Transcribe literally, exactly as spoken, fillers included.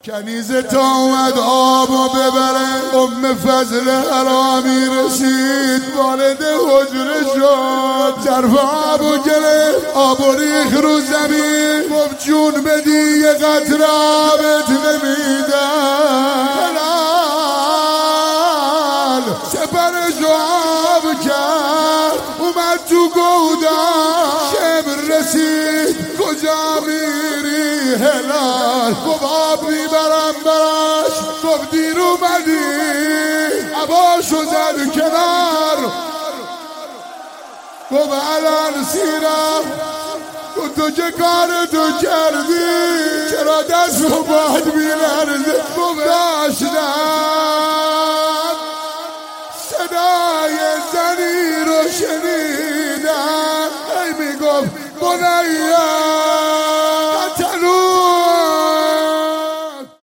کنیزه تا اومد آبو ببره، ام فضل حرامی رسید وارد حجره شد، ظرف آبو گرفت آبو ریخ رو زمین، گفت جون بدی یه قطره آبت نمیدم. هلال سپرشو آب کرد اومد تو گودان، شب رسید کجا میری هلال، گفت آب میبرم براش، گفت دیر اومدی عباشو زد کنار، گفت الان سیرم، گفت تو چه کارتو کردی چرا دست رو باد میلرزه، گفت داشتم صدای زنی رو شنیدم، ای میگفت بنیم